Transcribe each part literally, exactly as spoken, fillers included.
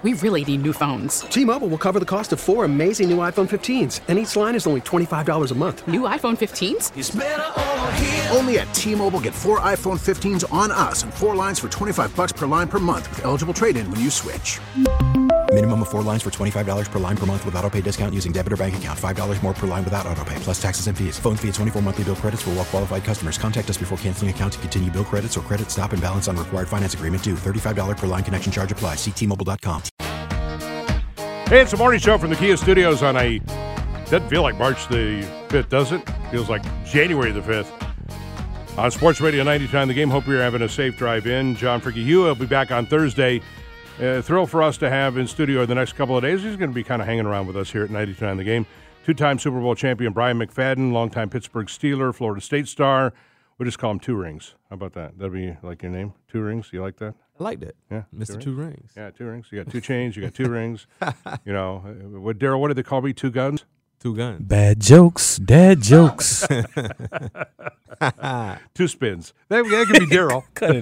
We really need new phones. T-Mobile will cover the cost of four amazing new iPhone fifteens, and each line is only twenty-five dollars a month. New iPhone fifteens? It's better over here. Only at T-Mobile, get four iPhone fifteens on us and four lines for twenty-five dollars per line per month with eligible trade-in when you switch. Minimum of four lines for twenty-five dollars per line per month with autopay discount using debit or bank account. five dollars more per line without autopay, plus taxes and fees. Phone fee at twenty-four monthly bill credits for well-qualified customers. Contact us before canceling account to continue bill credits or credit stop and balance on required finance agreement due. thirty-five dollars per line connection charge applies. See T Mobile dot com. Hey, it's a morning show from the Kia Studios on a, doesn't feel like March the fifth, does it? Feels like January the fifth. On Sports Radio ninety-nine The Game, hope you're having a safe drive in. John Fricke-Hugh will be back on Thursday. Uh, thrill for us to have in studio the next couple of days. He's going to be kind of hanging around with us here at ninety-nine The Game. Two-time Super Bowl champion Brian McFadden, longtime Pittsburgh Steeler, Florida State star. We just call him Two Rings. How about that? That'd be like your name? Two Rings? You like that? I like that. Yeah, Mister Two Rings. Two rings. Yeah, Two Rings. You got two chains. You got two rings. You know, what Daryl? What did they call me? Two guns. Two guns. Bad jokes. Dad jokes. Two spins. That, that could be Daryl. Cut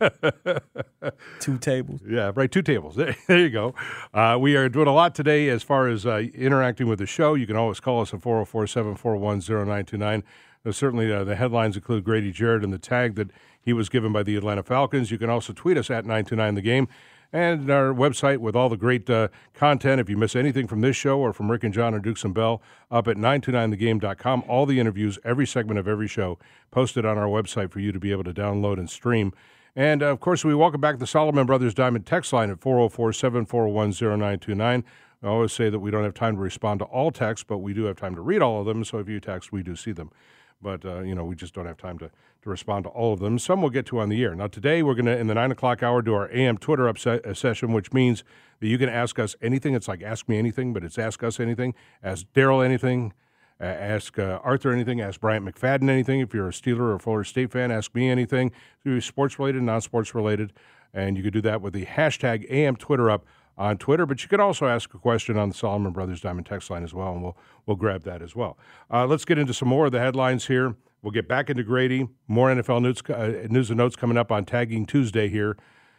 it out. Two tables. Yeah, right. Two tables. There, there you go. Uh, we are doing a lot today as far as uh, interacting with the show. You can always call us at four oh four, seven four one, oh nine two nine. Uh, certainly, uh, the headlines include Grady Jarrett and the tag that he was given by the Atlanta Falcons. You can also tweet us at nine two nine The Game. And our website with all the great uh, content. If you miss anything from this show or from Rick and John or Dukes and Bell, up at nine two nine the game dot com. All the interviews, every segment of every show, posted on our website for you to be able to download and stream. And, uh, of course, we welcome back the Solomon Brothers Diamond text line at four oh four, seven four one, oh nine two nine. I always say that we don't have time to respond to all texts, but we do have time to read all of them. So if you text, we do see them. But, uh, you know, we just don't have time to, to respond to all of them. Some we'll get to on the air. Now, today we're going to, in the nine o'clock hour, do our A M Twitter up se- session, which means that you can ask us anything. It's like Ask Me Anything, but it's Ask Us Anything. Ask Daryl anything. Uh, ask uh, Arthur anything. Ask Bryant McFadden anything. If you're a Steeler or Florida State fan, ask me anything. Sports-related, non-sports related. And you can do that with the hashtag A M Twitter up on Twitter, but you could also ask a question on the Solomon Brothers Diamond text line as well, and we'll we'll grab that as well. Uh, let's get into some more of the headlines here. We'll get back into Grady. More N F L news, uh, news and notes coming up on Tagging Tuesday here.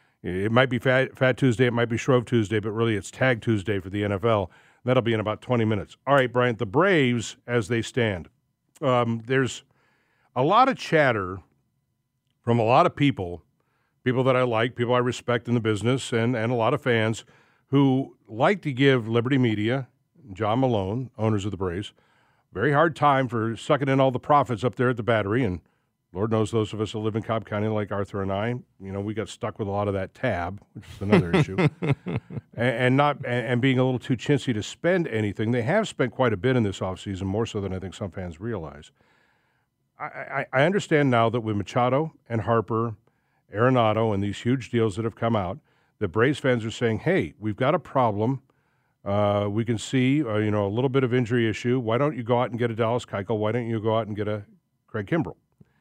It might be Fat, Fat Tuesday, it might be Shrove Tuesday, but really it's Tag Tuesday for the N F L. That'll be in about twenty minutes. All right, Bryant, the Braves as they stand. Um, there's a lot of chatter from a lot of people, people that I like, people I respect in the business, and, and a lot of fans who like to give Liberty Media, John Malone, owners of the Braves, very hard time for sucking in all the profits up there at the Battery. And Lord knows those of us who live in Cobb County like Arthur and I, you know, we got stuck with a lot of that tab, which is another issue. And, and not and, and being a little too chintzy to spend anything. They have spent quite a bit in this offseason, more so than I think some fans realize. I, I, I understand now that with Machado and Harper, Arenado, and these huge deals that have come out, the Braves fans are saying, hey, we've got a problem. Uh, we can see, uh, you know, a little bit of injury issue. Why don't you go out and get a Dallas Keuchel? Why don't you go out and get a Craig Kimbrell?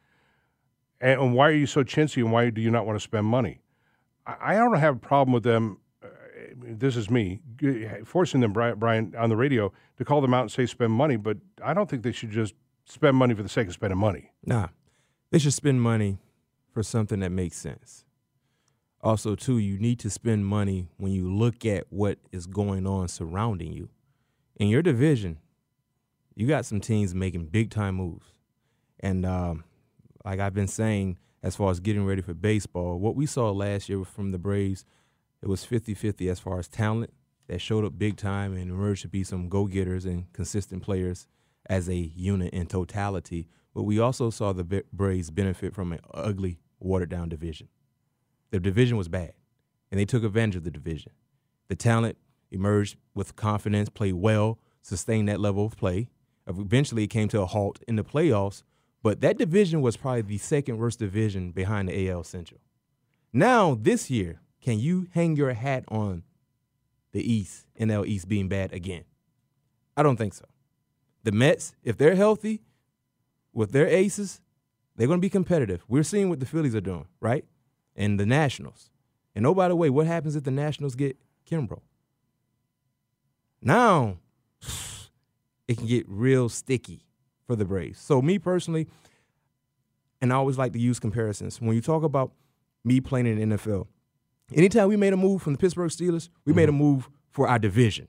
And, and why are you so chintzy, and why do you not want to spend money? I, I don't have a problem with them, uh, this is me, forcing them, Brian, Brian, on the radio to call them out and say spend money, but I don't think they should just spend money for the sake of spending money. Nah, they should spend money for something that makes sense. Also, too, you need to spend money when you look at what is going on surrounding you. In your division, you got some teams making big-time moves. And um, like I've been saying, as far as getting ready for baseball, what we saw last year from the Braves, it was fifty-fifty as far as talent that showed up big time and emerged to be some go-getters and consistent players as a unit in totality. But we also saw the Braves benefit from an ugly, watered-down division. The division was bad, and they took advantage of the division. The talent emerged with confidence, played well, sustained that level of play. Eventually, it came to a halt in the playoffs, but that division was probably the second worst division behind the A L Central. Now, this year, can you hang your hat on the East, N L East being bad again? I don't think so. The Mets, if they're healthy with their aces, they're going to be competitive. We're seeing what the Phillies are doing, right? And the Nationals. And oh, by the way, what happens if the Nationals get Kimbrel? Now, it can get real sticky for the Braves. So me personally, and I always like to use comparisons, when you talk about me playing in the N F L, Anytime we made a move from the Pittsburgh Steelers, we mm-hmm. made a move for our division,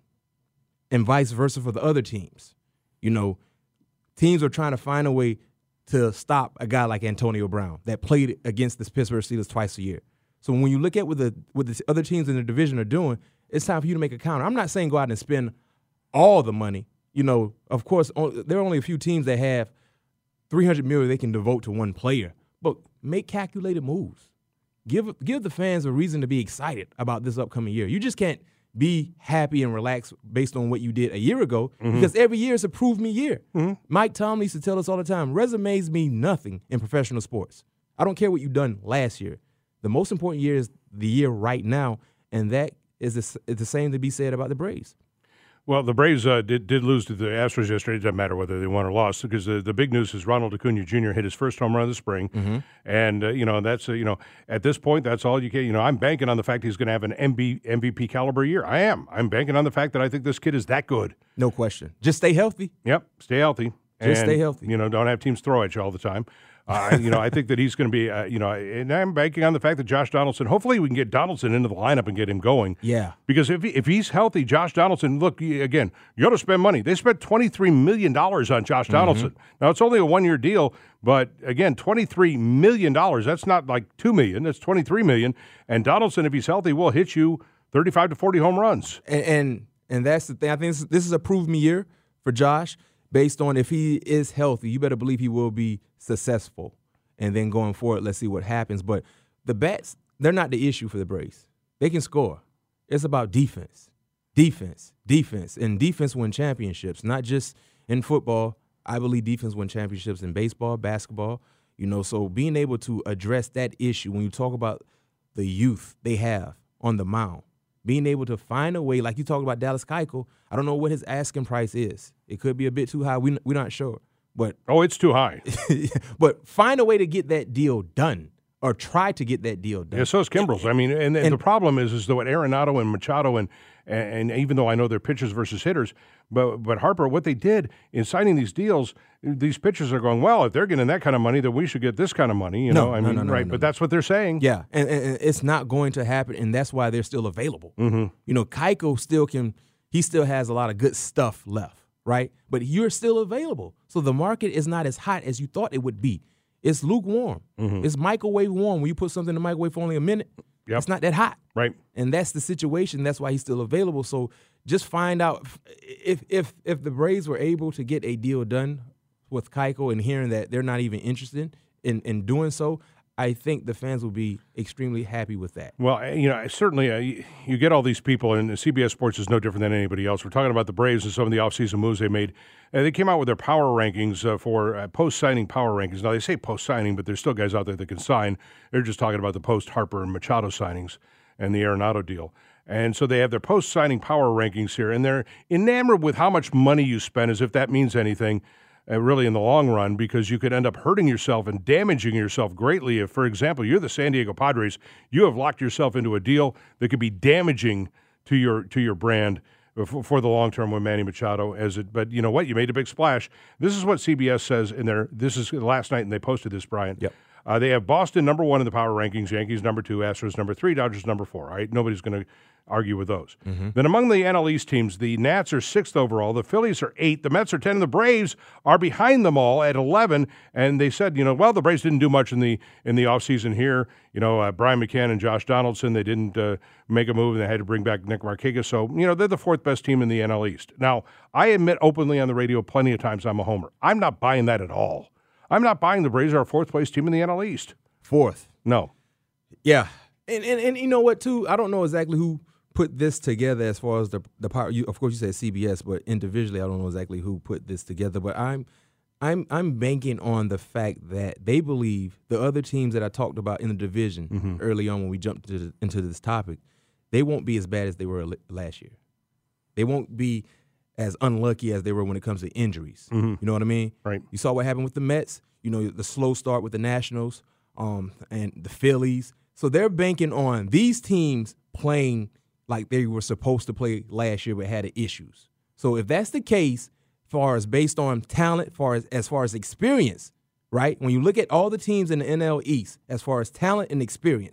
and vice versa for the other teams. You know, teams are trying to find a way to stop a guy like Antonio Brown that played against the Pittsburgh Steelers twice a year. So when you look at what the what the other teams in the division are doing, it's time for you to make a counter. I'm not saying go out and spend all the money. You know, of course, there are only a few teams that have three hundred million dollars they can devote to one player, but make calculated moves. Give give the fans a reason to be excited about this upcoming year. You just can't be happy and relaxed based on what you did a year ago, mm-hmm. because every year is a prove me year. Mm-hmm. Mike Tomlin used to tell us all the time, resumes mean nothing in professional sports. I don't care what you've done last year. The most important year is the year right now, and that is the, is the same to be said about the Braves. Well, the Braves uh, did did lose to the Astros yesterday. It doesn't matter whether they won or lost, because the, the big news is Ronald Acuna Junior hit his first home run of the spring, mm-hmm. and uh, you know that's uh, you know at this point that's all you can. You know, I'm banking on the fact he's going to have an M V P caliber year. I am. I'm banking on the fact that I think this kid is that good. No question. Just stay healthy. Yep, stay healthy. Just and, stay healthy. You know, don't have teams throw at you all the time. Uh, you know, I think that he's going to be, uh, you know, and I'm banking on the fact that Josh Donaldson, hopefully we can get Donaldson into the lineup and get him going. Yeah. Because if he, if he's healthy, Josh Donaldson, look, again, you got to spend money. They spent twenty-three million dollars on Josh Donaldson. Mm-hmm. Now, it's only a one-year deal, but again, twenty-three million dollars, that's not like two million dollars, that's twenty-three million dollars. And Donaldson, if he's healthy, will hit you thirty-five to forty home runs. And and, and that's the thing. I think this, this is a prove me year for Josh based on if he is healthy, you better believe he will be successful. And then going forward, let's see what happens. But the bats, they're not the issue for the Braves. They can score. It's about defense, defense, defense. And defense win championships, not just in football. I believe defense win championships in baseball, basketball. You know, so being able to address that issue when you talk about the youth they have on the mound, being able to find a way, like you talked about Dallas Keuchel, I don't know what his asking price is. It could be a bit too high. We, we're not sure. But oh, it's too high. But find a way to get that deal done, or try to get that deal done. Yeah, so is Kimbrels. I mean, and, and, and the problem is, is that what Arenado and Machado and, and and even though I know they're pitchers versus hitters, but but Harper, what they did in signing these deals, these pitchers are going, well, if they're getting that kind of money, then we should get this kind of money. You no, know, I no, mean, no, no, right? no, but no. that's what they're saying. Yeah, and, and it's not going to happen, and that's why they're still available. Mm-hmm. You know, Keuchel still can. He still has a lot of good stuff left. Right? But you're still available. So the market is not as hot as you thought it would be. It's lukewarm. Mm-hmm. It's microwave warm. When you put something in the microwave for only a minute, yep. It's not that hot. Right. And that's the situation. That's why he's still available. So just find out if if if the Braves were able to get a deal done with Keuchel and hearing that they're not even interested in, in doing so, I think the fans will be extremely happy with that. Well, you know, certainly uh, you, you get all these people, and C B S Sports is no different than anybody else. We're talking about the Braves and some of the offseason moves they made. Uh, they came out with their power rankings uh, for uh, post-signing power rankings. Now, they say post-signing, but there's still guys out there that can sign. They're just talking about the post-Harper and Machado signings and the Arenado deal. And so they have their post-signing power rankings here, and they're enamored with how much money you spend, as if that means anything. Uh, really in the long run, because you could end up hurting yourself and damaging yourself greatly if, for example, you're the San Diego Padres, you have locked yourself into a deal that could be damaging to your to your brand for, for the long term with Manny Machado. As it, but you know what? You made a big splash. This is what C B S says in their. This is last night, and they posted this, Brian. Yep. Uh, they have Boston number one in the power rankings, Yankees number two, Astros number three, Dodgers number four. All right, nobody's going to argue with those. Mm-hmm. Then among the N L East teams, the Nats are sixth overall, the Phillies are eight, the Mets are ten, and the Braves are behind them all at eleven. And they said, you know, well, the Braves didn't do much in the in the offseason here. You know, uh, Brian McCann and Josh Donaldson, they didn't uh, make a move, and they had to bring back Nick Markakis. So, you know, they're the fourth best team in the N L East. Now, I admit openly on the radio plenty of times I'm a homer. I'm not buying that at all. I'm not buying the Braves are a fourth place team in the N L East. Fourth. No. Yeah. And, and and you know what, too? I don't know exactly who put this together as far as the the power. You, of course, you said C B S, but individually, I don't know exactly who put this together. But I'm I'm I'm banking on the fact that they believe the other teams that I talked about in the division mm-hmm. early on when we jumped into, the, into this topic, they won't be as bad as they were last year. They won't be as unlucky as they were when it comes to injuries. Mm-hmm. You know what I mean? Right. You saw what happened with the Mets. You know, the slow start with the Nationals um, and the Phillies. So they're banking on these teams playing like they were supposed to play last year but had issues. So if that's the case, far as based on talent, far as as far as experience, right? When you look at all the teams in the N L East, as far as talent and experience,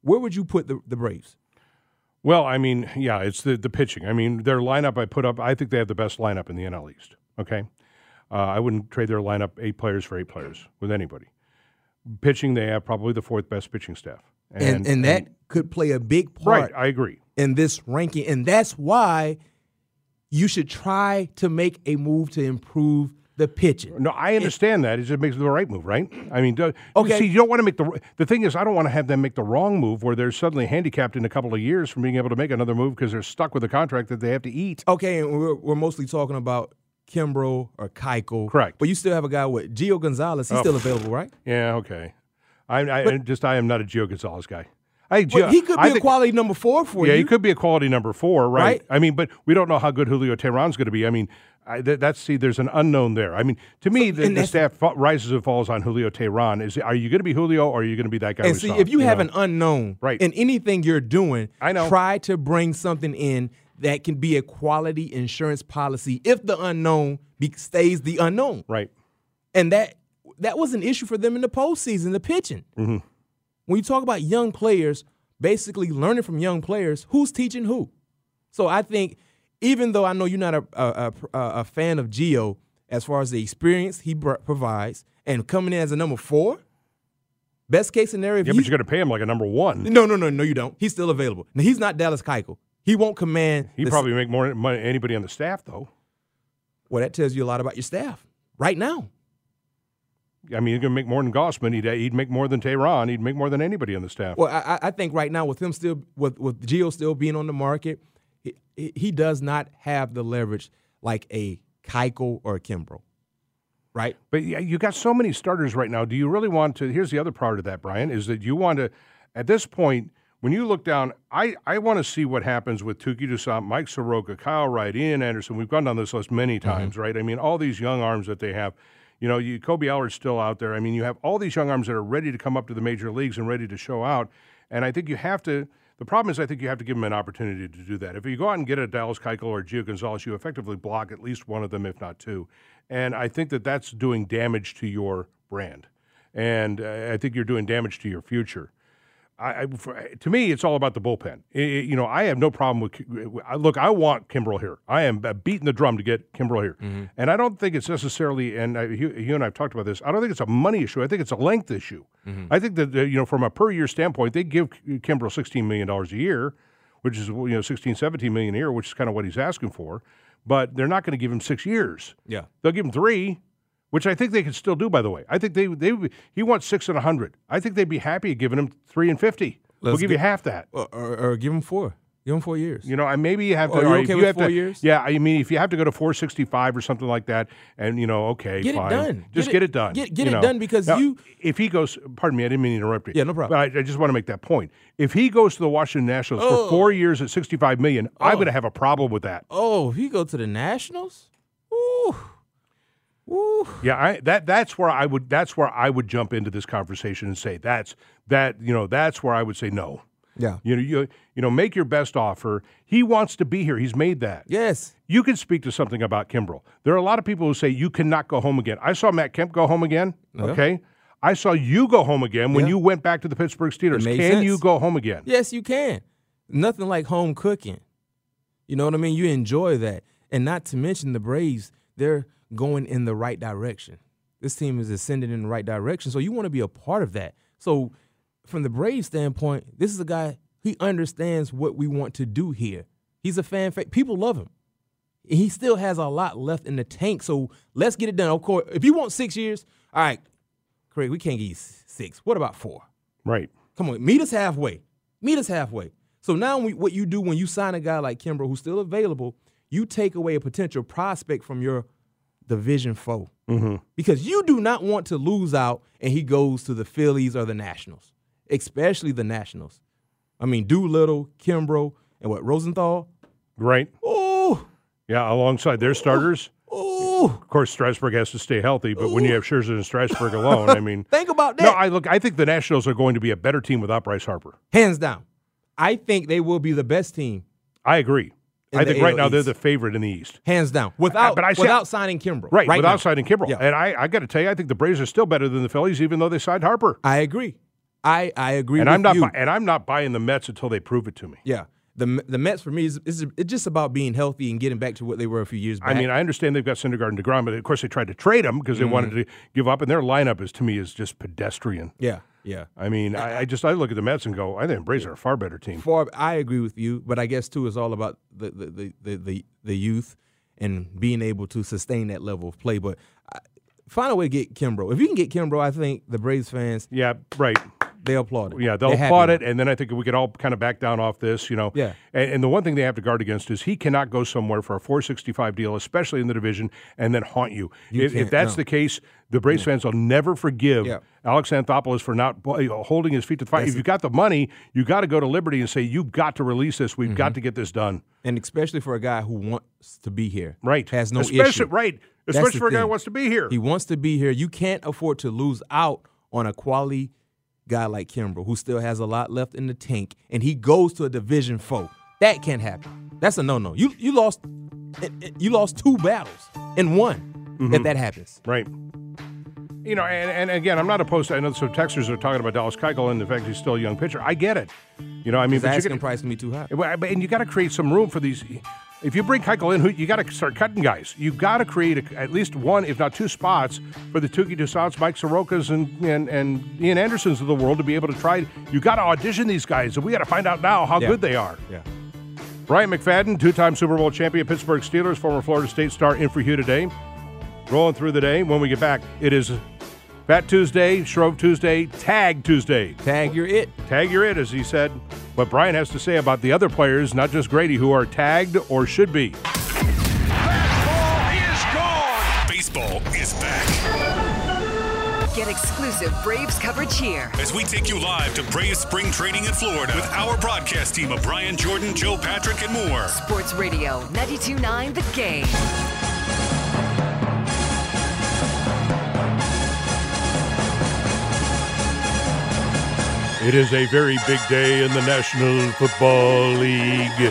where would you put the, the Braves? Well, I mean, yeah, it's the, the pitching. I mean, their lineup I put up, I think they have the best lineup in the N L East, okay? Uh, I wouldn't trade their lineup eight players for eight players with anybody. Pitching, they have probably the fourth best pitching staff. And, and, and that and, could play a big part right, I agree. in this ranking. And that's why you should try to make a move to improve the pitching. No, I understand it, that. It just makes the right move, right? I mean, do, okay. see, you don't want to make the – the thing is, I don't want to have them make the wrong move where they're suddenly handicapped in a couple of years from being able to make another move because they're stuck with a contract that they have to eat. Okay, and we're, we're mostly talking about Kimbrel or Keuchel. Correct. But you still have a guy with Gio Gonzalez. He's oh. still available, right? Yeah, okay. I, I but, just I am not a Gio Gonzalez guy. I, well, he could be I a think, quality number four for yeah, you. Yeah, he could be a quality number four, right? right? I mean, but we don't know how good Julio Teheran's going to be. I mean, I, that, that's see, there's an unknown there. I mean, to me, so, the, the staff rises and falls on Julio Teheran. Is are you going to be Julio or are you going to be that guy? And see, saw, if you, you have know? an unknown right. in anything you're doing, I know. try to bring something in that can be a quality insurance policy if the unknown be, stays the unknown. Right. And that that was an issue for them in the postseason, the pitching. Mm-hmm. When you talk about young players, basically learning from young players, who's teaching who? So I think, even though I know you're not a a, a, a fan of Gio as far as the experience he br- provides and coming in as a number four, best case scenario. If yeah, but you're going to pay him like a number one. No, no, no, no, you don't. He's still available. Now, he's not Dallas Keuchel. He won't command. He probably make more money than anybody on the staff, though. Well, that tells you a lot about your staff right now. I mean, he's going to make more than Gossman. He'd, he'd make more than Teheran. He'd make more than anybody on the staff. Well, I, I think right now with him still, with, with Gio still being on the market, he, he does not have the leverage like a Keuchel or a Kimbrel, right? But yeah, you got so many starters right now. Do you really want to – here's the other part of that, Brian, is that you want to – at this point, when you look down, I, I want to see what happens with Touki Toussaint, Mike Soroka, Kyle Wright, Ian Anderson. We've gone down this list many times, mm-hmm. right? I mean, all these young arms that they have – you know, you, Kobe Allard's still out there. I mean, you have all these young arms that are ready to come up to the major leagues and ready to show out. And I think you have to – the problem is I think you have to give them an opportunity to do that. If you go out and get a Dallas Keuchel or Gio Gonzalez, you effectively block at least one of them, if not two. And I think that that's doing damage to your brand. And uh, I think you're doing damage to your future. I, I, for, to me, it's all about the bullpen. It, it, you know, I have no problem with – look, I want Kimbrel here. I am beating the drum to get Kimbrel here. Mm-hmm. And I don't think it's necessarily – and I, you, you and I have talked about this. I don't think it's a money issue. I think it's a length issue. Mm-hmm. I think that, uh, you know, from a per-year standpoint, they give Kimbrel sixteen million dollars a year, which is, you know, sixteen, seventeen million dollars a year, which is kind of what he's asking for. But they're not going to give him six years. Yeah. They'll give him three. Which I think they can still do, by the way. I think they they he wants six and a hundred. I think they'd be happy giving him three and fifty. Let's we'll give get, you half that, or, or, or give him four. Give him four years. You know, and maybe you have to. Oh, are you okay you with have four to, years? Yeah, I mean, if you have to go to four sixty-five or something like that, and you know, okay, get fine. it done. Just get, get it, it done. Get, get you it know. done because now, you. If he goes, pardon me, I didn't mean to interrupt you. Yeah, no problem. But I, I just want to make that point. If he goes to the Washington Nationals oh. for four years at sixty-five million, oh. I'm going to have a problem with that. Oh, if he go to the Nationals, ooh. Ooh. Yeah, I, that that's where I would that's where I would jump into this conversation and say that's that you know that's where I would say no. Yeah, you know you you know make your best offer. He wants to be here. He's made that. Yes, you can speak to something about Kimbrel. There are a lot of people who say you cannot go home again. I saw Matt Kemp go home again. Yeah. Okay, I saw you go home again when yeah. you went back to the Pittsburgh Steelers. Can sense. you go home again? Yes, you can. Nothing like home cooking. You know what I mean? You enjoy that, and not to mention the Braves. They're going in the right direction. This team is ascending in the right direction, so you want to be a part of that. So from the Braves standpoint, this is a guy, he understands what we want to do here. He's a fan favorite. People love him. He still has a lot left in the tank, so let's get it done. Of course, if you want six years, all right, Craig, we can't give you six. What about four? Right. Come on, meet us halfway. Meet us halfway. So now we, what you do when you sign a guy like Kimbrel who's still available, you take away a potential prospect from your division foe. Mm-hmm. Because you do not want to lose out and he goes to the Phillies or the Nationals, especially the Nationals. I mean, Doolittle, Kimbrel, and what, Rosenthal? Right. Oh. Yeah, alongside their starters. Oh. Of course, Strasburg has to stay healthy, but Ooh. when you have Scherzer and Strasburg alone, I mean. Think about that. No, I look. I think the Nationals are going to be a better team without Bryce Harper. Hands down. I think they will be the best team. I agree. I think right now they're the favorite in the East. Hands down. Without, uh, but I say, without signing Kimbrel. Right, right without now. signing Kimbrel. Yeah. And I, I got to tell you, I think the Braves are still better than the Phillies, even though they signed Harper. I agree. I, I agree And with I'm not you. bu- and I'm not buying the Mets until they prove it to me. Yeah. The the Mets, for me, is, is it's just about being healthy and getting back to what they were a few years back. I mean, I understand they've got Syndergaard and DeGrom, but of course they tried to trade them because they Mm-hmm. wanted to give up, and their lineup is to me is just pedestrian. yeah, yeah. I mean, I, I just I look at the Mets and go, I think the Braves are a far better team. For, I agree with you, but I guess, too, it's all about the the, the, the, the, the youth and being able to sustain that level of play. But I, find a way to get Kimbrough. If you can get Kimbrough, I think the Braves fans, Yeah, right. they applaud it. Yeah, they'll They're happy applaud with it, and then I think we could all kind of back down off this, you know. Yeah. And, and the one thing they have to guard against is he cannot go somewhere for a four sixty-five deal, especially in the division, and then haunt you. You if, if can't, that's no. the case, the Braves fans will never forgive Yeah. Alex Anthopoulos for not you know, holding his feet to the fire. That's If you've got the money, you got to go to Liberty and say, you've got to release this. We've Mm-hmm. got to get this done. And especially for a guy who wants to be here. Right. Has no especially, issue. Right. That's Especially the for a guy who thing. wants to be here. He wants to be here. You can't afford to lose out on a quality guy like Kimbrough, who still has a lot left in the tank, and he goes to a division foe. That can't happen. That's a no-no. You you lost you lost two battles in one Mm-hmm. if that happens. Right. You know, and, and again, I'm not opposed to, I know some Texans are talking about Dallas Keuchel and the fact he's still a young pitcher. I get it. You know, I mean, The but you asking can, price can be too high. and you got to create some room for these. If you bring Keuchel in, who- you got to start cutting guys. You got to create a, at least one, if not two spots for the Tuki Toussaints, Mike Sorokas, and, and and Ian Andersons of the world to be able to try. You got to audition these guys, and we got to find out now how Yeah. good they are. Yeah. Brian McFadden, two-time Super Bowl champion, Pittsburgh Steelers, former Florida State star, in for you today. Rolling through the day. When we get back, it is Fat Tuesday, Shrove Tuesday, Tag Tuesday. Tag your it. Tag your it, as he said. What Brian has to say about the other players, not just Grady, who are tagged or should be. Baseball is back. Get exclusive Braves coverage here. As we take you live to Braves spring training in Florida with our broadcast team of Brian Jordan, Joe Patrick, and more. Sports Radio ninety-two point nine The Game. It is a very big day in the National Football League.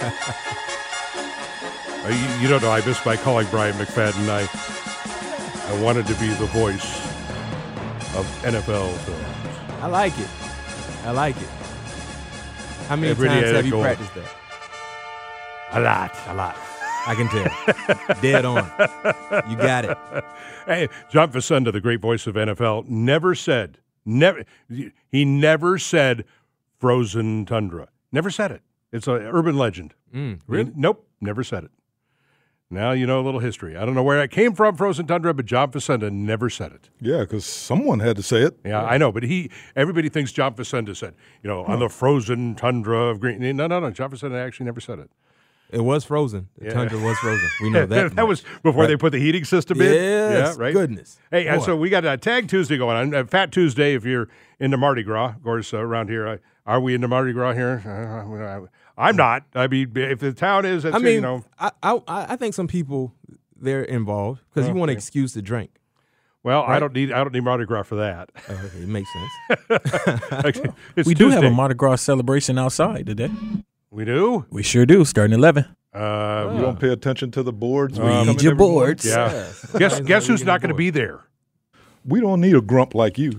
Uh, you, you don't know, I miss by calling Brian McFadden. I, I wanted to be the voice of N F L films. I like it. I like it. How many Every day times I have you go- practiced that? A lot. A lot. I can tell. Dead on. You got it. Hey, John Facenda, the great voice of N F L, never said, never, he never said frozen tundra. Never said it. It's an urban legend. Mm, really? Nope, never said it. Now you know a little history. I don't know where it came from, frozen tundra, but John Facenda never said it. Yeah, because someone had to say it. Yeah, I know, but he, everybody thinks John Facenda said, you know, on the frozen tundra of green. No, no, no, John Facenda actually never said it. It was frozen. The Yeah. tundra was frozen. We know that. that much. was before Right. they put the heating system in. Yes, Yeah, right. goodness. Hey, uh, Boy. so we got a Tag Tuesday going on. Uh, Fat Tuesday, if you're into Mardi Gras, of course, uh, around here. Uh, are we into Mardi Gras here? Uh, I'm not. I mean, if the town is, that's, I mean, you know. I, I I think some people they're involved because you want an Okay. excuse to drink. Well, I right. don't need. I don't need Mardi Gras for that. Uh, okay, it makes sense. Actually, it's we do have Tuesday. a Mardi Gras celebration outside today. We do. We sure do, starting at eleven. Uh, You don't pay attention to the boards. when you Read come in your every morning? boards. Yeah. Yes. Guess Sometimes guess we who's get not going to bored. be there? We don't need a grump like you.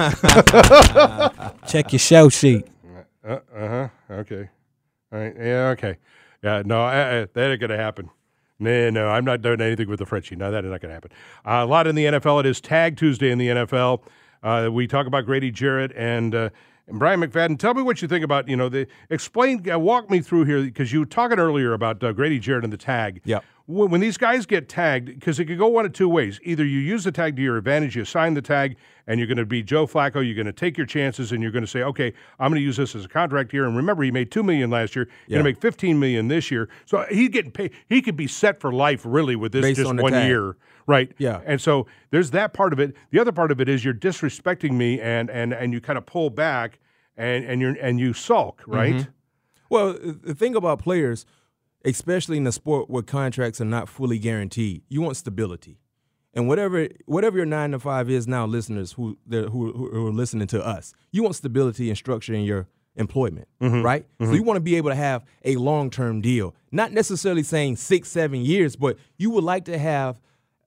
Check your show sheet. Uh huh. Okay. All right. Yeah. Okay. Yeah. No, uh, uh, that ain't gonna happen. No, no, I'm not doing anything with the Frenchie. No, that is not gonna happen. Uh, a lot in the N F L. It is Tag Tuesday in the N F L. Uh, we talk about Grady Jarrett and, uh, and Brian McFadden. Tell me what you think about. You know, the explain. Uh, walk me through here because you were talking earlier about uh, Grady Jarrett and the tag. Yeah. When, when these guys get tagged, because it could go one of two ways. Either you use the tag to your advantage, you sign the tag, and you're going to be Joe Flacco. You're going to take your chances, and you're going to say, okay, I'm going to use this as a contract here. And remember, he made two million dollars last year. You're Yeah. going to make fifteen million dollars this year. So he's getting paid. He could be set for life, really, with this Based just on the one tag. year. Right. Yeah. And so there's that part of it. The other part of it is you're disrespecting me, and and and you kind of pull back, and and you're and you sulk, right? Mm-hmm. Well, the thing about players, especially in the sport where contracts are not fully guaranteed, you want stability. And whatever whatever your nine to five is now, listeners who who, who are listening to us, you want stability and structure in your employment, Mm-hmm. right? So you want to be able to have a long term deal, not necessarily saying six, seven years, but you would like to have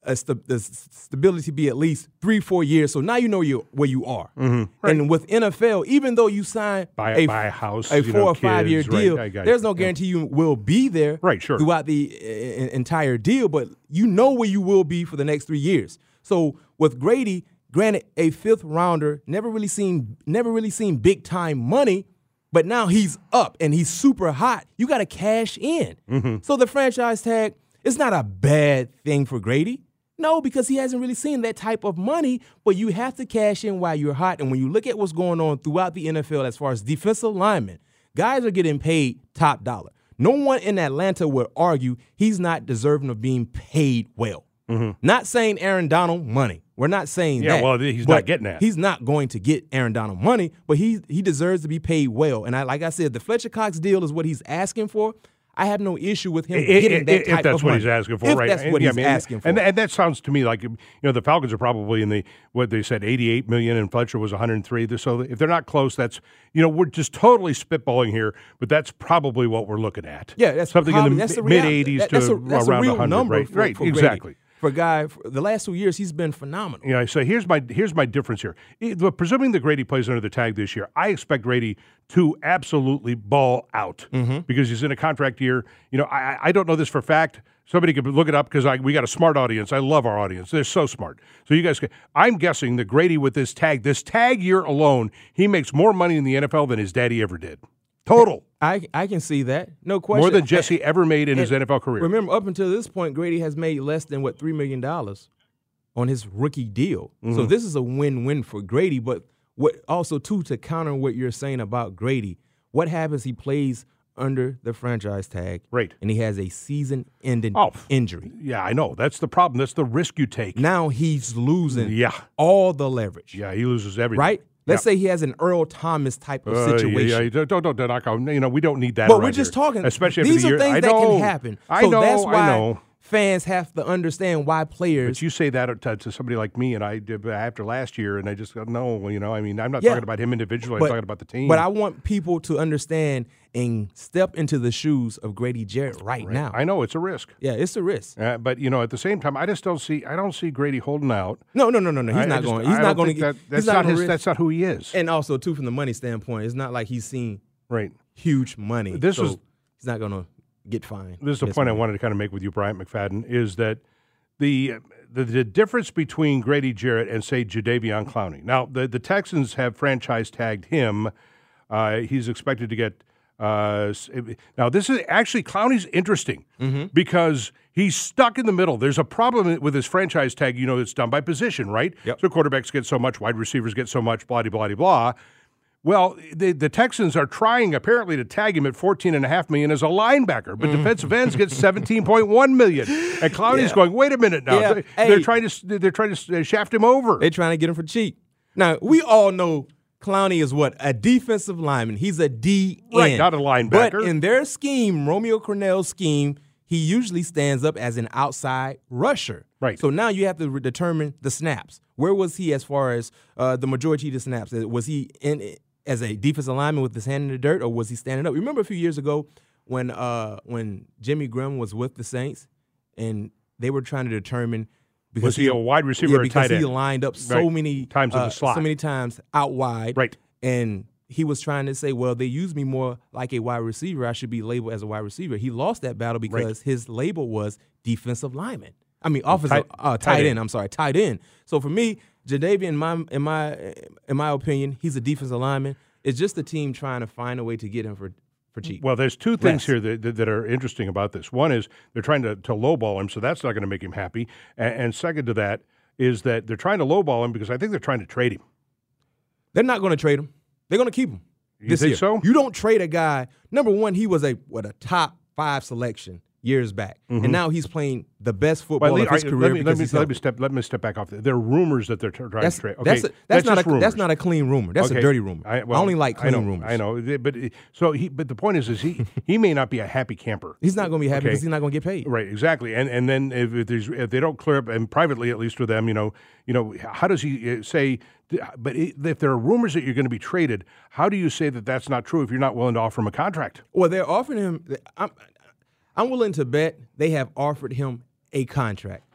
a st- the stability be at least three, four years. So now you know you where you are. Mm-hmm. Right. And with N F L, even though you sign buy, a, buy a house, a you four know, or five year kids, deal, right, there's no yeah. guarantee you will be there right, sure. throughout the uh, entire deal, but you know where you will be for the next three years. So with Grady, granted, a fifth rounder, never really seen, never really seen big time money. But now he's up and he's super hot. You got to cash in. Mm-hmm. So the franchise tag, it's not a bad thing for Grady. No, because he hasn't really seen that type of money, but you have to cash in while you're hot. And when you look at what's going on throughout the N F L as far as defensive linemen, guys are getting paid top dollar. No one in Atlanta would argue he's not deserving of being paid well. Mm-hmm. Not saying Aaron Donald money. We're not saying yeah, that. well, he's not getting that. He's not going to get Aaron Donald money, but he he deserves to be paid well. And I, like I said, the Fletcher Cox deal is what he's asking for. I have no issue with him it, getting it, that if type that's of what money. he's asking for, if right? that's what yeah, he's I mean, asking for. And, and that sounds to me like, you know, the Falcons are probably in the, what they said, eighty-eight million dollars and Fletcher was one hundred three. So if they're not close, that's, you know, we're just totally spitballing here, but that's probably what we're looking at. Yeah, that's something probably, in the that's the mid-eighties that, to that's a, that's around a real one hundred. Number right, for, right for exactly. Grady. For a guy, for the last two years, he's been phenomenal. Yeah, so here's my here's my difference here. Presuming that Grady plays under the tag this year, I expect Grady to absolutely ball out mm-hmm. because he's in a contract year. You know, I, I don't know this for a fact. Somebody could look it up because we got a smart audience. I love our audience. They're so smart. So you guys, can, I'm guessing that Grady with this tag, this tag year alone, he makes more money in the N F L than his daddy ever did. Total. I I can see that. No question. More than Jesse ever made in and his N F L career. Remember, up until this point, Grady has made less than, what, three million dollars on his rookie deal. Mm-hmm. So this is a win-win for Grady. But what also, too, to counter what you're saying about Grady, what happens he plays under the franchise tag, right, and he has a season-ending oh, injury. Yeah, I know. That's the problem. That's the risk you take. Now he's losing yeah. all the leverage. Yeah, he loses everything. Right? Let's yeah. say he has an Earl Thomas type of uh, situation. Yeah, yeah. Don't, don't, don't knock out. You know, we don't need that. But we're just here. talking. Especially these after the are year. things I that know, can happen. I so know. that's why I know. fans have to understand why players. But you say that to, to somebody like me, and I did after last year, and I just go, no, you know, I mean, I'm not yeah. talking about him individually. But, I'm talking about the team. But I want people to understand and step into the shoes of Grady Jarrett right, right. now. I know it's a risk. Yeah, it's a risk. Uh, but you know, at the same time, I just don't see. I don't see Grady holding out. No, no, no, no, no. He's I, not I just, going. He's I not going to get. get. That, that's not, not his. risk. That's not who he is. And also, too, from the money standpoint, it's not like he's seen right huge money. This so was. He's not going to get fined. This is the point money. I wanted to kind of make with you, Bryant McFadden, is that the. The, the difference between Grady Jarrett and, say, Jadeveon Clowney. Now, the, the Texans have franchise tagged him. Uh, he's expected to get uh, – now, this is – actually, Clowney's interesting mm-hmm. because he's stuck in the middle. There's a problem with his franchise tag. You know, it's done by position, right? Yep. So quarterbacks get so much, wide receivers get so much, blah, blah, blah, blah. Well, the, the Texans are trying apparently to tag him at fourteen and a half million dollars as a linebacker, but mm. defensive ends get seventeen point one million dollars. And Clowney's yeah. going, wait a minute now. Yeah. They're, hey. they're trying to they're trying to shaft him over. They're trying to get him for cheap. Now, we all know Clowney is what? A defensive lineman. He's a D N. Right, not a linebacker. But in their scheme, Romeo Crennel's scheme, he usually stands up as an outside rusher. Right. So now you have to re- determine the snaps. Where was he as far as uh, the majority of the snaps? Was he in as a defensive lineman with his hand in the dirt, or was he standing up? Remember a few years ago when uh, when Jimmy Graham was with the Saints, and they were trying to determine because was he, he a wide receiver yeah, or a because tight end? he lined up so right. many times in uh, the slot, so many times out wide, right? And he was trying to say, well, they use me more like a wide receiver. I should be labeled as a wide receiver. He lost that battle because right. his label was defensive lineman. I mean, offensive tight, uh, tight, tight end. end. I'm sorry, tight end. So for me, Jadeveon, in my in my in my opinion, he's a defensive lineman. It's just the team trying to find a way to get him for, for cheap. Well, there's two things Less. here that, that, that are interesting about this. One is they're trying to, to lowball him, so that's not going to make him happy. And, and second to that is that they're trying to lowball him because I think they're trying to trade him. They're not going to trade him. They're going to keep him. You this think year. so? You don't trade a guy. Number one, he was a what a top five selection years back, mm-hmm. and now he's playing the best football well, of his I, career. Let me, because let me, he's let me step. Let me step back off. There are rumors that they're trying that's, to trade. Okay, that's, a, that's, that's not a rumors. that's not a clean rumor. That's okay. a dirty rumor. I, well, I only like clean I know, rumors. I know, but so he. But the point is, is he he may not be a happy camper. He's not going to be happy okay. because he's not going to get paid. Right, exactly. And and then if, if there's if they don't clear up, and privately at least with them, you know, you know, how does he say? But if there are rumors that you're going to be traded, how do you say that that's not true if you're not willing to offer him a contract? Well, they're offering him. I'm, I'm willing to bet they have offered him a contract.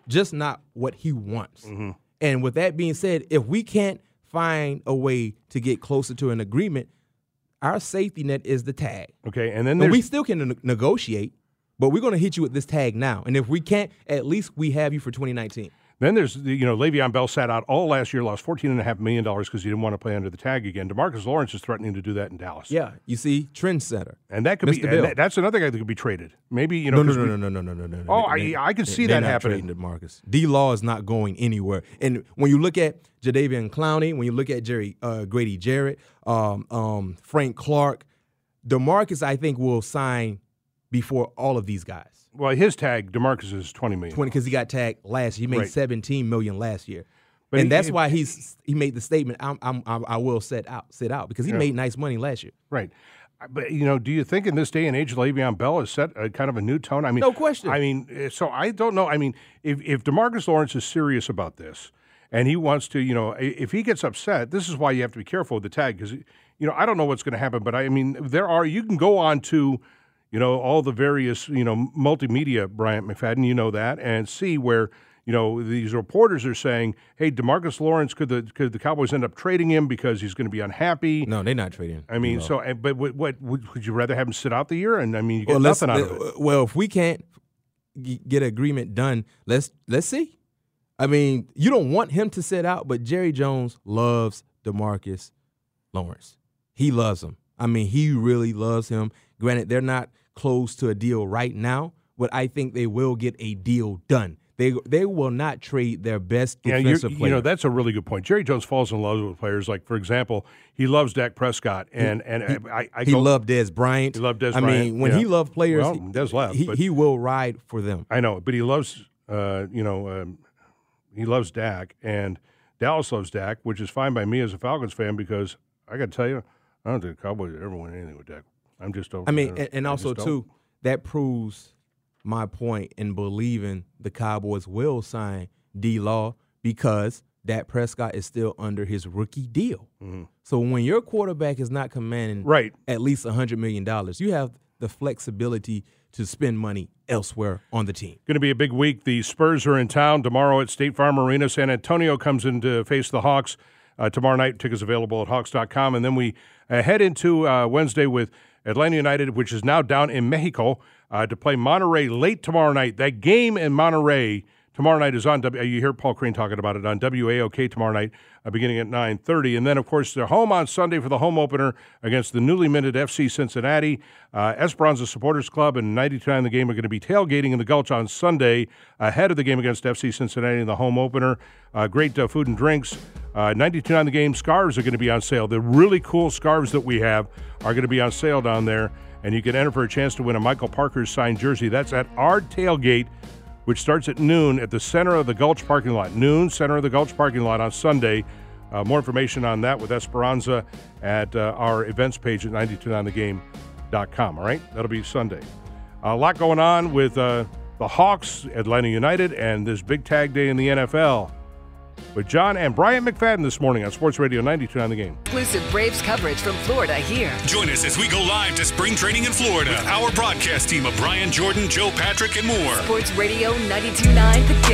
just not what he wants. Mm-hmm. And with that being said, if we can't find a way to get closer to an agreement, our safety net is the tag. Okay, and then and we there's- still can ne- negotiate, but we're going to hit you with this tag now. And if we can't, at least we have you for twenty nineteen. Then there's, the- you know, Le'Veon Bell sat out all last year, lost fourteen point five million dollars because he didn't want to play under the tag again. DeMarcus Lawrence is threatening to do that in Dallas. Yeah, you see, trendsetter. And that could Mister be, Bill. and that, that's another guy that could be traded. Maybe, you know. No, no, 'cause no, we- no, no, no, no, no, no. Oh, They- I, I could see they're that not happening. trading DeMarcus. D-Law is not going anywhere. And when you look at Jadeveon Clowney, when you look at Jerry uh, Grady Jarrett, um, um, Frank Clark, DeMarcus, I think, will sign before all of these guys. Well, his tag, DeMarcus, is twenty million dollars. twenty because he got tagged last year. He made Right. seventeen million dollars last year. But and he- that's he- why he's he made the statement, I'm, I'm, I'm, I will sit out, sit out, because he Yeah. made nice money last year. Right. But, you know, do you think in this day and age, Le'Veon Bell has set a kind of a new tone? I mean, No question. I mean, eh, so I don't know. I mean, if, if DeMarcus Lawrence is serious about this and he wants to, you know, i- if he gets upset, this is why you have to be careful with the tag because, you know, I don't know what's going to happen, but I mean, there are, you can go on to, you know, all the various, you know, multimedia, Bryant McFadden, you know that, and see where, you know, these reporters are saying, hey, DeMarcus Lawrence, could the could the Cowboys end up trading him because he's going to be unhappy? No, they're not trading him. I mean, No. so, and- but what, what would, would you rather have him sit out the year? And I mean, you get Well, let's, nothing out of it. well, if we can't g- get an agreement done, let's let's see. I mean, you don't want him to sit out, but Jerry Jones loves DeMarcus Lawrence. He loves him. I mean, he really loves him. Granted, they're not close to a deal right now, but I think they will get a deal done. They they will not trade their best Yeah, you're, defensive you player. know, that's a really good point. Jerry Jones falls in love with players. Like, for example, he loves Dak Prescott, and and he, I, I he go, loved Dez Bryant. He loved Dez I Bryant. mean, when yeah. he loved players, well, he, Dez left, he, but he will ride for them. I know, but he loves, uh, you know, um, he loves Dak, and Dallas loves Dak, which is fine by me as a Falcons fan because I got to tell you, I don't think the Cowboys ever win anything with Dak. I'm just over. I mean, there. and, and I also just don't. too, that proves my point in believing the Cowboys will sign D-Law because Dak Prescott is still under his rookie deal. Mm-hmm. So when your quarterback is not commanding right. at least one hundred million dollars, you have the flexibility to spend money elsewhere on the team. Going to be a big week. The Spurs are in town tomorrow at State Farm Arena. San Antonio comes in to face the Hawks uh, tomorrow night. Tickets available at hawks dot com. And then we uh, head into uh, Wednesday with Atlanta United, which is now down in Mexico, uh, to play Monterrey late tomorrow night. That game in Monterrey tomorrow night is on, w- you hear Paul Crane talking about it, on W A O K tomorrow night, uh, beginning at nine thirty. And then, of course, they're home on Sunday for the home opener against the newly minted F C Cincinnati. Uh, Esperanza Supporters Club and ninety-two point nine The Game are going to be tailgating in the Gulch on Sunday ahead of the game against F C Cincinnati in the home opener. Uh, great uh, food and drinks. Uh, ninety-two point nine The Game scarves are going to be on sale. The really cool scarves that we have are going to be on sale down there, and you can enter for a chance to win a Michael Parker's signed jersey. That's at our tailgate, which starts at noon at the center of the Gulch parking lot. Noon, center of the Gulch parking lot on Sunday. Uh, more information on that with Esperanza at uh, our events page at ninety-two point nine the game dot com, all right? That'll be Sunday. A lot going on with uh, the Hawks, Atlanta United, and this big tag day in the N F L. With John and Bryant McFadden this morning on Sports Radio ninety-two point nine The Game. Exclusive Braves coverage from Florida here. Join us as we go live to spring training in Florida with our broadcast team of Brian Jordan, Joe Patrick, and more. Sports Radio ninety-two point nine The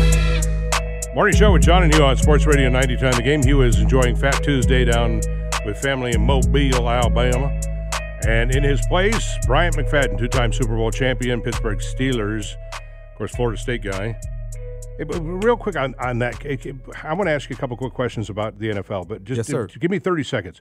Game. Morning show with John and you on Sports Radio ninety-two point nine The Game. Hugh is enjoying Fat Tuesday down with family in Mobile, Alabama. And in his place, Bryant McFadden, two-time Super Bowl champion, Pittsburgh Steelers, of course, Florida State guy. Hey, but real quick on, on that, I want to ask you a couple quick questions about the N F L, but just Yes, sir. to, give me thirty seconds.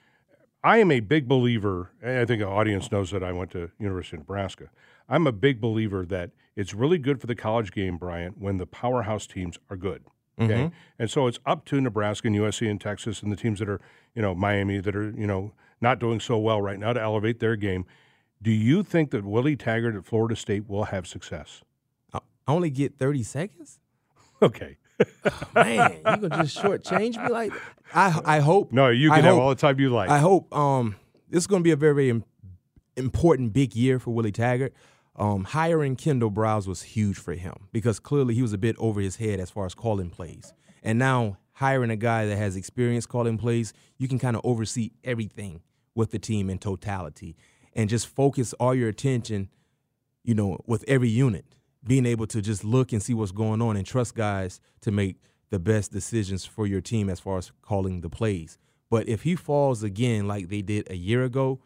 I am a big believer, and I think the audience knows that I went to University of Nebraska. I'm a big believer that it's really good for the college game, Bryant, when the powerhouse teams are good. Okay, Mhm. and so it's up to Nebraska and U S C and Texas and the teams that are, you know, Miami that are, you know, not doing so well right now to elevate their game. Do you think that Willie Taggart at Florida State will have success? I only get thirty seconds? Okay. Man, you gonna just shortchange me like that? I I hope. No, you I can have hope- all the time you like. I hope um, this is going to be a very, very im- important big year for Willie Taggart. Um, hiring Kendall Browse was huge for him because clearly he was a bit over his head as far as calling plays. And now hiring a guy that has experience calling plays, you can kind of oversee everything with the team in totality and just focus all your attention, you know, with every unit. being able to just look and see what's going on and trust guys to make the best decisions for your team as far as calling the plays. But if he falls again like they did a year ago,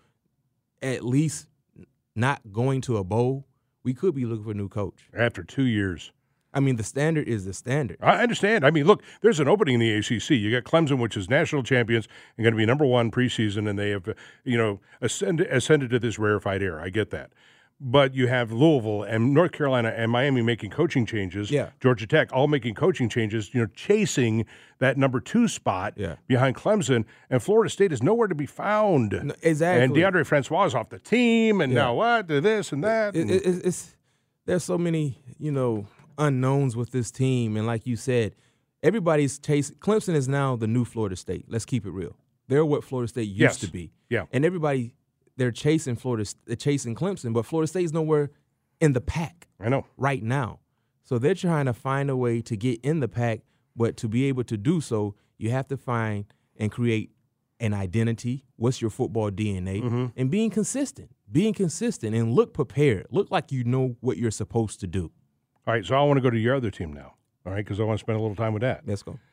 at least not going to a bowl, we could be looking for a new coach. After two years. I mean, the standard is the standard. I understand. I mean, look, there's an opening in the A C C. You got Clemson, which is national champions and going to be number one preseason, and they have, you know, ascended, ascended to this rarefied era. I get that. But you have Louisville and North Carolina and Miami making coaching changes. Yeah. Georgia Tech all making coaching changes, you know, chasing that number two spot yeah. behind Clemson. And Florida State is nowhere to be found. No, exactly. And DeAndre Francois is off the team, and yeah. now what? This and that. It, it, it, it's There's so many, you know, unknowns with this team. And like you said, everybody's chasing. Clemson is now the new Florida State. Let's keep it real. They're what Florida State used yes. to be. Yeah. And everybody – they're chasing Florida, they're chasing Clemson, but Florida State's nowhere in the pack. I know. Right now. So they're trying to find a way to get in the pack, but to be able to do so, you have to find and create an identity. What's your football D N A? Mm-hmm. And being consistent. Being consistent and look prepared. Look like you know what you're supposed to do. All right, so I want to go to your other team now, all right, because I want to spend a little time with that. Let's go.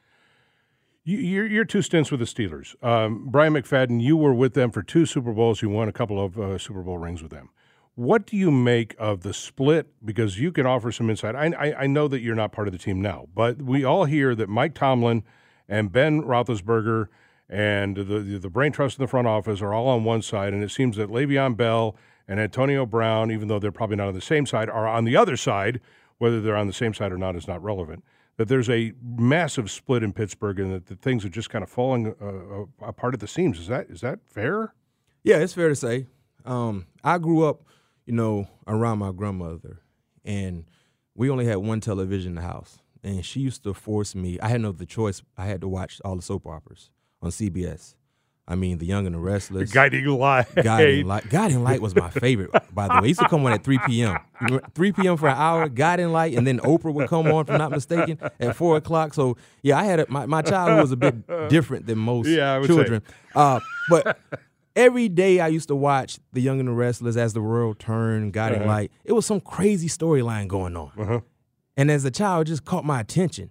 You, you're, you're two stints with the Steelers. Um, Brian McFadden, you were with them for two Super Bowls. You won a couple of uh, Super Bowl rings with them. What do you make of the split? Because you can offer some insight. I, I, I know that you're not part of the team now, but we all hear that Mike Tomlin and Ben Roethlisberger and the, the, the brain trust in the front office are all on one side, and it seems that Le'Veon Bell and Antonio Brown, even though they're probably not on the same side, are on the other side. Whether they're on the same side or not is not relevant. That there's a massive split in Pittsburgh and that the things are just kind of falling uh, apart at the seams. Is that is that fair? Yeah, it's fair to say. Um, I grew up, you know, around my grandmother, and we only had one television in the house. And she used to force me. I had no other choice. I had to watch all the soap operas on C B S. I mean, The Young and the Restless. Guiding Light. Guiding Light. Guiding Light was my favorite, by the way. It used to come on at three p.m. three p.m. for an hour, Guiding Light, and then Oprah would come on, if I'm not mistaken, at four o'clock. So, yeah, I had a, my, my childhood was a bit different than most yeah, I would children. Uh, but every day I used to watch The Young and the Restless, As the World Turned, Guiding uh-huh. Light. It was some crazy storyline going on. Uh-huh. And as a child, it just caught my attention.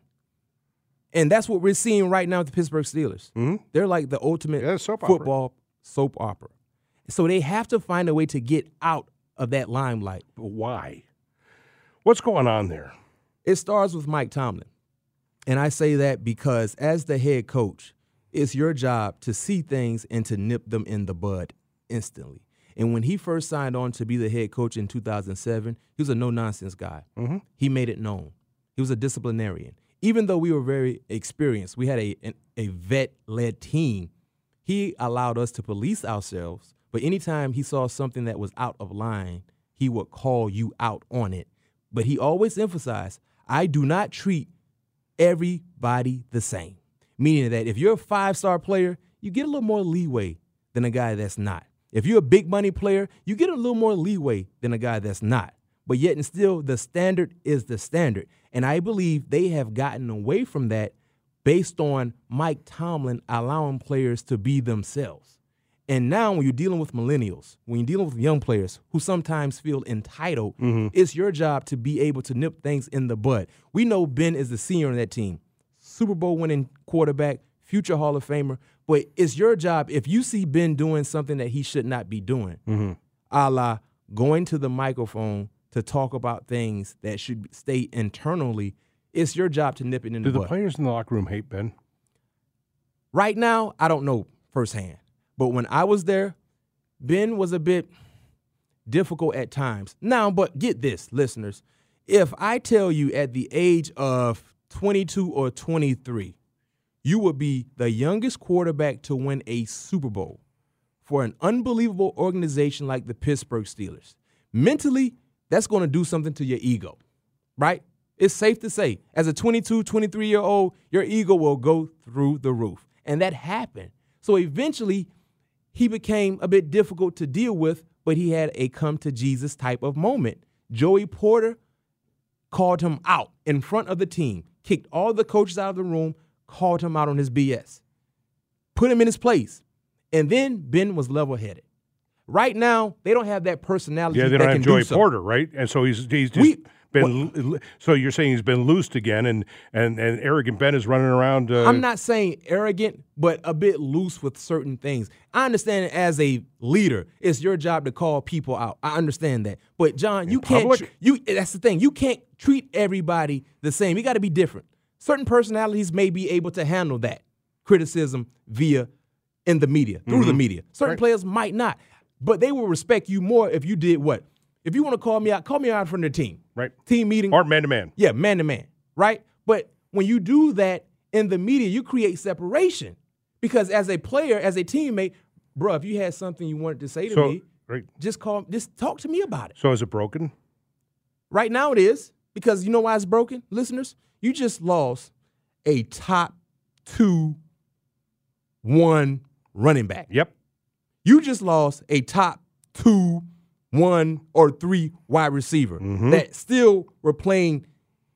And that's what we're seeing right now with the Pittsburgh Steelers. Mm-hmm. They're like the ultimate yeah, soap football opera. soap opera. So they have to find a way to get out of that limelight. But why? What's going on there? It starts with Mike Tomlin. And I say that because as the head coach, it's your job to see things and to nip them in the bud instantly. And when he first signed on to be the head coach in two thousand seven, he was a no-nonsense guy. Mm-hmm. He made it known. He was a disciplinarian. Even though we were very experienced, we had a, a vet-led team, he allowed us to police ourselves. But anytime he saw something that was out of line, he would call you out on it. But he always emphasized, I do not treat everybody the same. Meaning that if you're a five-star player, you get a little more leeway than a guy that's not. If you're a big money player, you get a little more leeway than a guy that's not. But yet and still, the standard is the standard. And I believe they have gotten away from that based on Mike Tomlin allowing players to be themselves. And now when you're dealing with millennials, when you're dealing with young players who sometimes feel entitled, mm-hmm. it's your job to be able to nip things in the bud. We know Ben is the senior on that team, Super Bowl winning quarterback, future Hall of Famer. But it's your job, if you see Ben doing something that he should not be doing, mm-hmm. a la going to the microphone to talk about things that should stay internally, it's your job to nip it in the bud. Do bud. the players in the locker room hate Ben? Right now, I don't know firsthand. But when I was there, Ben was a bit difficult at times. Now, but get this, listeners. If I tell you at the age of twenty-two or twenty-three, you would be the youngest quarterback to win a Super Bowl for an unbelievable organization like the Pittsburgh Steelers, mentally, that's going to do something to your ego, right? It's safe to say, as a twenty-two, twenty-three-year-old, your ego will go through the roof. And that happened. So eventually, he became a bit difficult to deal with, but he had a come-to-Jesus type of moment. Joey Porter called him out in front of the team, kicked all the coaches out of the room, called him out on his B S, put him in his place. And then Ben was level-headed. Right now, they don't have that personality. Yeah, they that don't can have Joey do so. Porter, right? And so he's he's just we, been so you're saying he's been loosed again, and and and arrogant Ben is running around. Uh, I'm not saying arrogant, but a bit loose with certain things. I understand as a leader, it's your job to call people out. I understand that, but John, you can't. Tr- you that's the thing. You can't treat everybody the same. You got to be different. Certain personalities may be able to handle that criticism via in the media through mm-hmm. the media. Certain right. players might not, but they will respect you more if you did what. If you want to call me out, call me out in front of the team. Right. Team meeting. Or man-to-man. Yeah, man-to-man. Right? But when you do that in the media, you create separation. Because as a player, as a teammate, bro, if you had something you wanted to say to so, me, right. just call, just talk to me about it. So is it broken? Right now it is. Because you know why it's broken, listeners? You just lost a top two, one running back. Yep. You just lost a top two, one or three wide receiver mm-hmm. that still were playing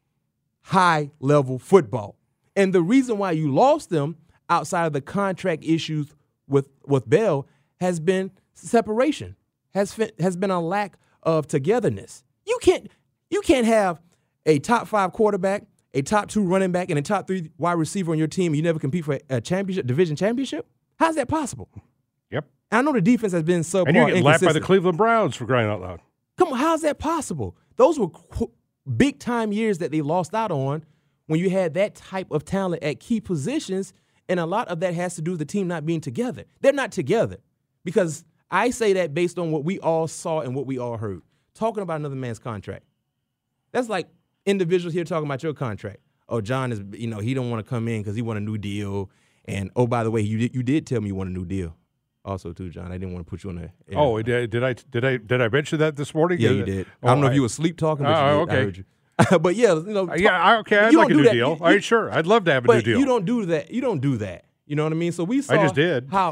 high-level football. And the reason why you lost them outside of the contract issues with, with Bell has been separation, has, fi- has been a lack of togetherness. You can't, you can't have a top five quarterback, a top two running back, and a top three wide receiver on your team and you never compete for a championship, division championship? How's that possible? Yep. I know the defense has been subpar. And you're getting lapped by the Cleveland Browns for crying out loud. Come on, how's that possible? Those were qu- big-time years that they lost out on when you had that type of talent at key positions, and a lot of that has to do with the team not being together. They're not together because I say that based on what we all saw and what we all heard. Talking about another man's contract. That's like individuals here talking about your contract. Oh, John is, you know, he don't want to come in because he want a new deal. And, oh, by the way, you did, you did tell me you want a new deal. Also, too, John, I didn't want to put you on the air. Oh, did, did I did I did I mention that this morning? Yeah, you did. Oh, I don't know I, if you were sleep talking, but oh, you okay. I heard you. But yeah, you know, talk, yeah, okay, I'd like a new deal. You, All right, sure, I'd love to have a but new deal. You don't do that. You don't do that. You know what I mean? So we saw. I just did. How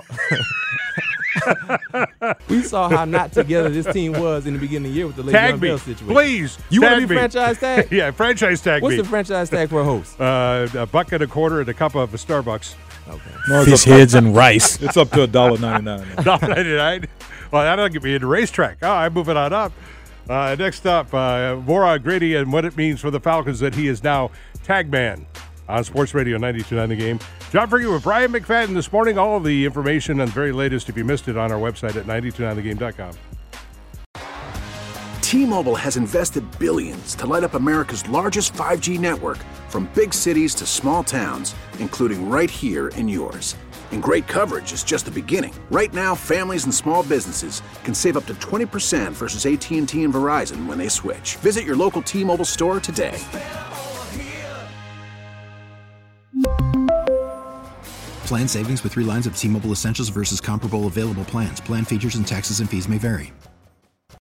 we saw how not together this team was in the beginning of the year with the Le'Veon Bell situation. Please, you want to be me. franchise tag? Yeah, franchise tag. What's me. the franchise tag for a host? Uh, a buck and a quarter and a cup of a Starbucks. Okay. No, Fish heads and rice. It's up to a dollar ninety nine. Dollar ninety nine. Well, that'll get me into racetrack. Oh, I'm moving on up. Uh, next up, uh, more on Grady and what it means for the Falcons that he is now tag man on Sports Radio ninety-two point nine The Game. John Ferguson with Brian McFadden this morning. All of the information and the very latest, if you missed it, on our website at ninety-two nine the game dot com. T-Mobile has invested billions to light up America's largest five G network, from big cities to small towns, including right here in yours. And great coverage is just the beginning. Right now, families and small businesses can save up to twenty percent versus A T and T and Verizon when they switch. Visit your local T-Mobile store today. Plan savings with three lines of T-Mobile Essentials versus comparable available plans. Plan features and taxes and fees may vary.